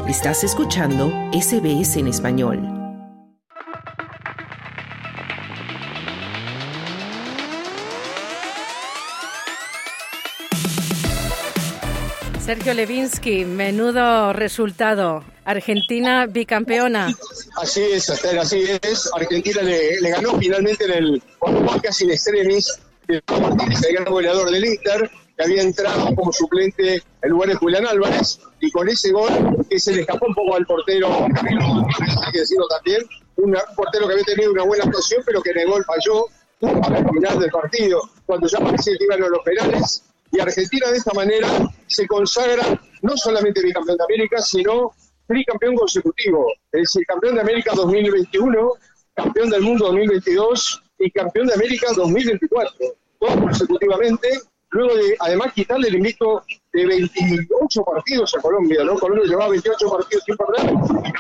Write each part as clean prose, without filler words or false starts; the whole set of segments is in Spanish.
Estás escuchando SBS en español. Sergio Levinsky, menudo resultado. Argentina bicampeona. Así es, Esther, así es. Argentina le ganó finalmente en el casi in extremis el gran goleador del Inter, que había entrado como suplente en lugar de Julián Álvarez, y con ese gol que se le escapó un poco al portero, hay que decirlo también, un portero que había tenido una buena actuación, pero que en el gol falló al final del partido, cuando ya parecía que iban a los penales. Y Argentina de esta manera se consagra no solamente bicampeón de América, sino tricampeón consecutivo. Es decir, campeón de América 2021, campeón del mundo 2022 y campeón de América 2024. Todos consecutivamente, luego de además quitarle el invicto de 28 partidos a Colombia, ¿no? Colombia llevaba 28 partidos sin perder.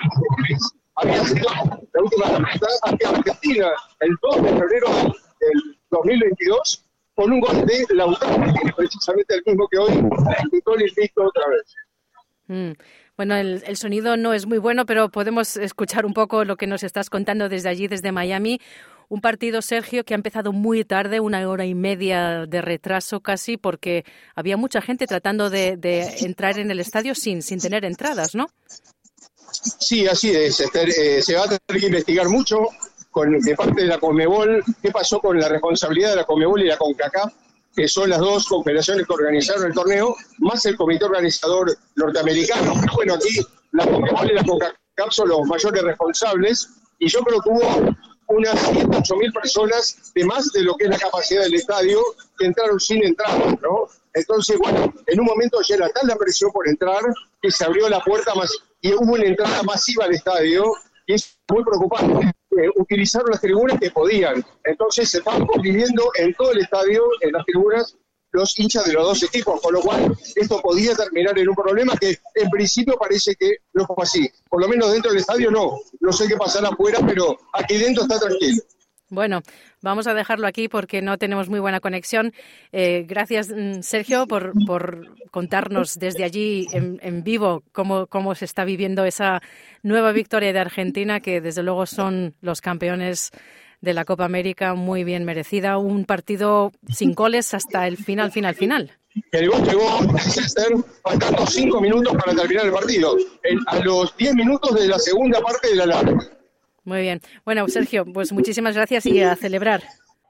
Había sido la última derrota ante Argentina el 2 de febrero del 2022 con un gol de Lautaro, que es precisamente el mismo que hoy quitó el invicto otra vez. Bueno, el sonido no es muy bueno, pero podemos escuchar un poco lo que nos estás contando desde allí, desde Miami. Un partido, Sergio, que ha empezado muy tarde, 1 hora y media de retraso casi, porque había mucha gente tratando de entrar en el estadio sin tener entradas, ¿no? Sí, así es, Esther. Se va a tener que investigar mucho de parte de la Conmebol, qué pasó con la responsabilidad de la Conmebol y la CONCACAF, que son las dos confederaciones que organizaron el torneo, más el comité organizador norteamericano. Bueno, aquí la Conmebol y la CONCACAF son los mayores responsables, y yo creo que hubo unas 108.000 personas de más de lo que es la capacidad del estadio que entraron sin entrar, ¿no? Entonces, bueno, en un momento ya era tal la presión por entrar que se abrió la puerta más y hubo una entrada masiva al estadio, y es muy preocupante. Utilizaron las tribunas que podían. Entonces se estaban conviviendo en todo el estadio, en las tribunas, los hinchas de los dos equipos, con lo cual esto podía terminar en un problema que en principio parece que no fue así. Por lo menos dentro del estadio no sé qué pasará afuera, pero aquí dentro está tranquilo. Bueno, vamos a dejarlo aquí porque no tenemos muy buena conexión. Gracias, Sergio, por contarnos desde allí en vivo cómo se está viviendo esa nueva victoria de Argentina, que desde luego son los campeones de la Copa América, muy bien merecida. Un partido sin goles hasta el final. El gol llegó faltando 5 minutos para terminar el partido, a los 10 minutos de la segunda parte de la larga. Muy bien. Bueno, Sergio, pues muchísimas gracias y a celebrar.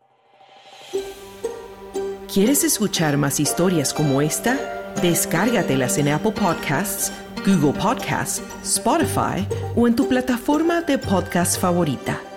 ¿Quieres escuchar más historias como esta? Descárgatelas en Apple Podcasts, Google Podcasts, Spotify o en tu plataforma de podcast favorita.